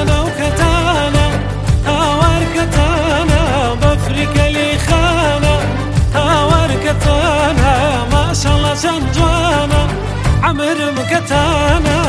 كتانا وكتانا هاور كتانا بفرك لي خانا هاور كتانا ما شاء الله شنجوانا عمر مكتانا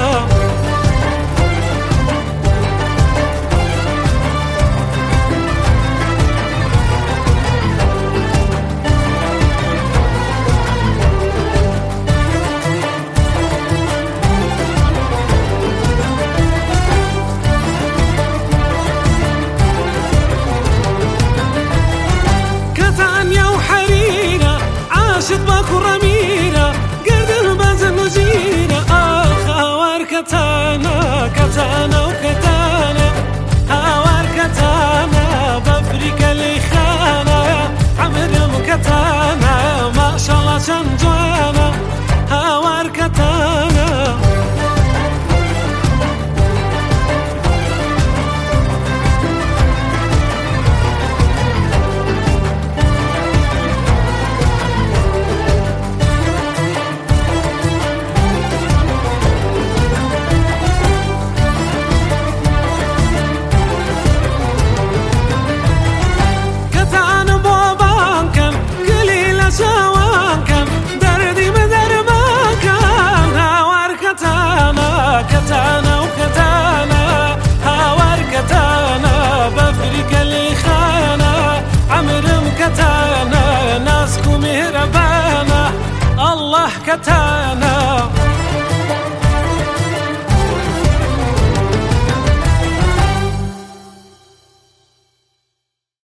رمينا قرد البازل وجينا هاور كتانا كتانا وكتانا هاور كتانا بفريك لي خانا عمر مكتانا ما شاء الله شنجوانا هاور كتانا كتانا وكتانا هاور كتانا بفرك لي خانا عمر مكتانا ناسكو مهربانا الله كتانا